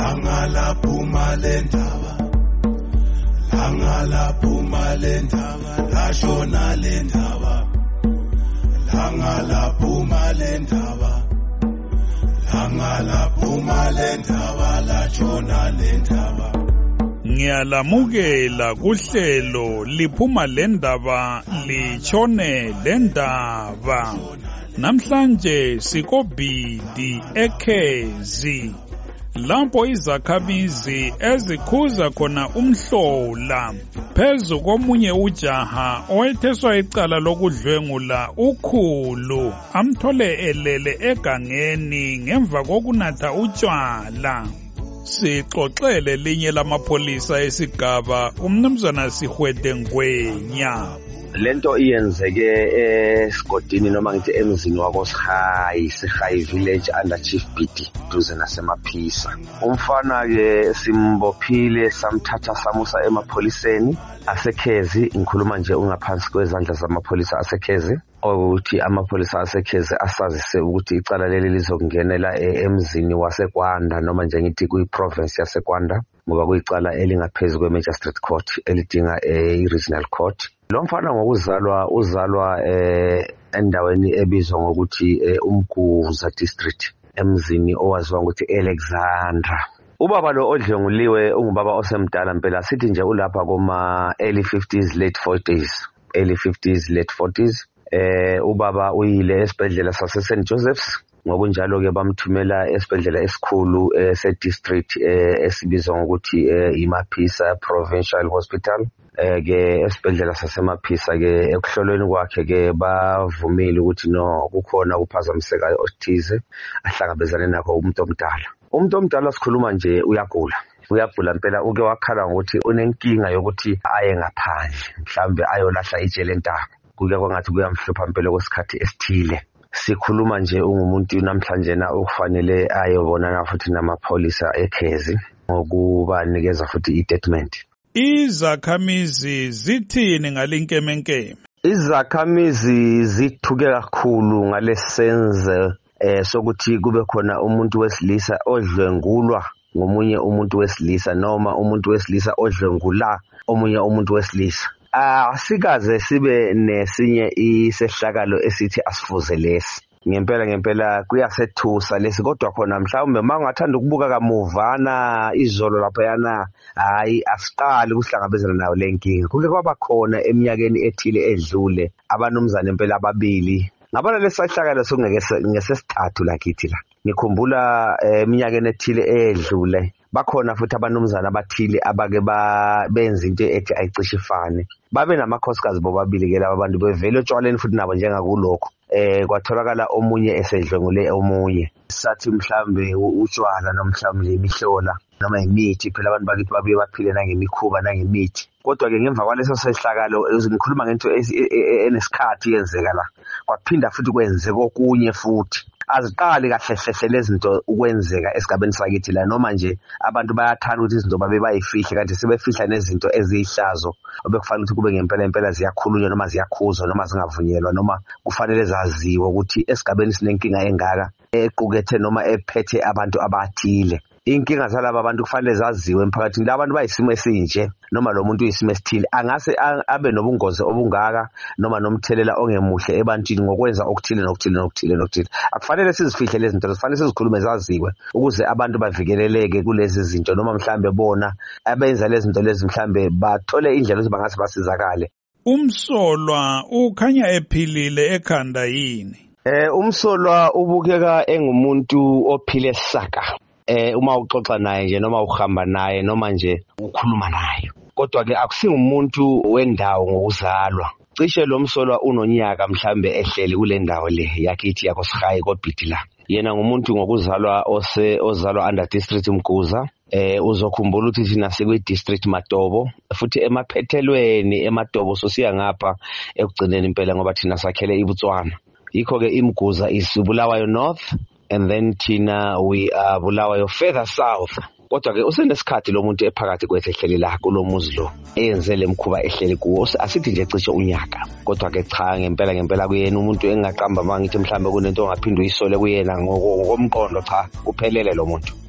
Langalaphuma lendaba Langalaphuma lendaba lashona lendaba Langalaphuma lendaba Langalaphuma lendaba lashona lendaba Ngiyalamukela kuhlelo liphuma lendaba lichone lendaba namhlanje sikobhidi ekhezi lapho izakhamizi ezikhuza khona umhlola phezu komunye ujaha owetheswa icala lokudlwengula ukhulu amthole elele egangeni ngemva kokunatha utshwala. Sixoxele linye lamapholisa esigaba umnumzana Sihwede Ngwenya. Lento iyenzeke esigodini noma ngithi emzini wakoSihayi village under Chief BD duze nasemaphisa. Umfana ke simbophile samthatha samusa emapholiseni asekhezi, ngikhuluma nje ungaphansi kwezandla zamapholisa asekhezi ukuthi amapholisa asekhezi asazise ukuthi icala leli lizokungenela emzini waseKwanda noma nje ngithi kuyiprovince yaseKwanda ngoba kuyicala elingaphezulu kweMagistrate Court elidinga i-Regional Court. Lo mfana uzalwa endaweni ebizwa ngokuthi uMguza district emzini owaziwa ukuthi Alexandra. Ubaba lo odlenguliwe ungubaba osemdala impela, sithi nje ulapha kuma early 50s late 40s. Ubaba uyile esibhedlela sase St Joseph's, ngokunjalo ke bamthumela esibhedlela esikhulu se-district esibizwa ngokuthi iMaphisa Provincial Hospital. Ke esibhedlela sasemaphisa ke ekuhlolweni kwakhe ke bavumile ukuthi no kukhona ukuphazamiseka othize ahlangabezane nakho umuntu omdala sikhuluma nje uyagula impela. Uke wakhala ngokuthi unenkinga yokuthi aye ngaphandle mhlambe ayolahla ijele entaba, kuke kwangathi kuyamhlupha impela kwesikhathi esithile. Sikhuluma nje ungumuntu namhlanje na ukufanele ayobonana futhi namapholisa ekhezi ngokubanikeza futhi i-statement. Izakhamizi zithini ngalinkemenkeme? Izakhamizi zithuke kakhulu ngalesenze sokuthi kube khona umuntu wesilisa odlwengulwa ngomunye umuntu wesilisa noma umuntu wesilisa odlwengula omunye umuntu wesilisa. Asikaze sibe nesinye isehlakalo esithi asifuze lesi. Ngempela kuyasethusa lesi, kodwa khona mhlawumbe mangathanda ukubuka kamuvana izolo lapha yana hayi asiqali ukuhlangabezana nayo lenkinga. Kuke kwaba khona eminyakeni ethile edlule abanumzana impela ababili ngabona lesahlakalo ngesesithathu lakithi la. Ngikhumbula eminyakeni ethile edlule bakhona futhi abanumzana abathile abake benza into ethi ayicishe ifane. Babe namakhosikazi bobabili ke laba bantu bevele etshwaleni futhi nabo njengakulokho. Kwatholakala omunye esedlwengule omunye. Sathi mhlambe utshwala noma mhlambe imihlola noma imithi, phela abantu bakithi babuye baphile nangemikhuba nangemithi. Kodwa ke ngemva kwaleso sehlakalo ngikhuluma ngento enesikhathi yenzeka la, kwaphinda futhi kwenzeka okunye futhi. Aziqali kahle lezinto ukwenzeka esigabeni sakithi la, noma nje abantu bayathanda ukuthi izinto babe bayifihle kanti sebefihla nezinto ezihlazo obekufanele ukuthi kube ngempela ziyakhulunywa noma ziyakhuzwa noma zingavunyelwa noma kufanele zaziwe ukuthi esigabeni sinenkinga engaka equkethe noma ephethe abantu abathile. Inkinga zalaba abantu kufanele zaziwe emphakathini. La bantu bayisimo esinje noma lo muntu uyisimo esithile angase abe nobungozi obungaka noma nomthelela ongemuhle ebantwini ngokwenza okuthile. Akufanele sizifihle lezi zinto, kufanele sizikhulume zaziwe ukuze abantu bavikeleleke kulezi zinto noma mhlambe bona abenza lezi zinto lezi mhlambe bathole indlela ukuthi bangase basizakale. Umsolwa ukhanya ephilile ekhanda yini? Umsolwa ubukeka engumuntu ophile saka. Uma uxoxa naye nje noma uhamba naye noma nje ukhuluma naye, kodwa ke akusingumuntu wendawo ngokuzalwa. Cishe lo msolwa unonyaka mhlambe ehleli kule ndawo le yakithi yakoSihayi koBhidi la. Yena ngumuntu ngokuzalwa ozalwa under district Mguza. Uzokhumbula ukuthi thina sikwi district Matobo futhi emaphethelweni eMatobo sosiya ngapha ekugcineni impela ngoba thina sakhele iBotswana. Yikho ke iMguza isibulawayo North and then thina we are Bulawayo further south. Kodwa ke usenesikhathi lo muntu ephakathi kwethu ehleli la kulomuzi lo eyenze lemkhuba ehleli kuwo asithi nje cishe unyaka. Kodwa ke cha ngempela kuyena umuntu engaqamba mangithi mhlambe kunento ongaphindwa uyisole kuyena ngokomqondo, cha kuphelele lo muntu.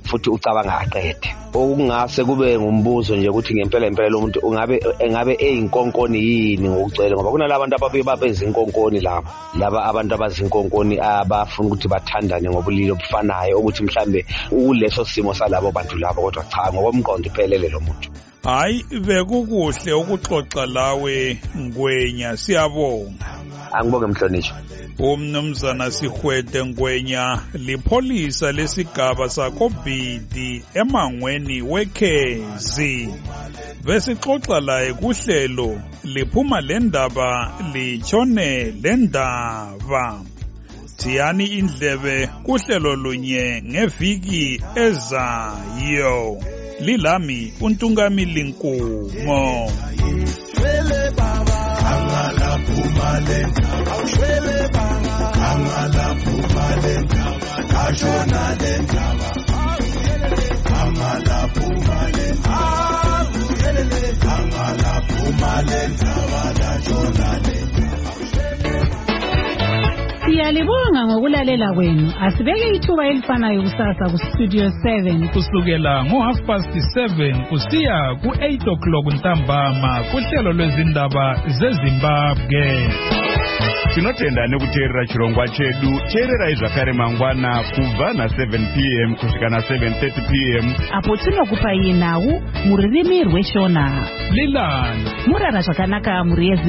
futhi ucabanga aqede. Okungase kube ngumbuzo nje ukuthi ngempela lo muntu engabe eyinkonkoni yini ngokugcwele, ngoba kunalabantu ababuye babeze inkonkoni laba abantu abazinkonkoni abafuna ukuthi bathandane ngobulili obufanayo, ukuthi mhlambe uleso simo salabo bantu labo, kodwa cha ngokomqondo iphelele lo muntu. Hayi, bekukuhle ukuxoxa lawe Ngwenya, siyabonga. Angibonge Mhlonishwa. Umnumzana Sihwete Ngwenya lipholisa lesigaba sakoBhidi emangweni weKhezi. Besixoxa laye kuhlelo liphuma lendaba litshone lendaba. Thiyani indlebe kuhlelo lunye ngeviki ezayo. Lilami uNtungamili Nkumo. Shwele baba, angala phuma lendaba. Shwele baba, angala phuma lendaba. Ashona lendaba. Angala phuma lendaba. Angala phuma lendaba. Ashona lendaba. Siyalibonga ngokulalela kwenu. Asibeke ithuba elifanayo kusasa kuStudio 7 kusukela ngo7:30 kusiya ku8 ntambama kuhlelo lwezindaba zeZimbabwe. Tinotenda nekuteerera chirongwa chedu. Teerera zvakare mangwana kubva na7 p.m. kusvika na7:30 p.m. apo tinokupai nhau muririmi rweshona. Lilani Murara zvakanaka muri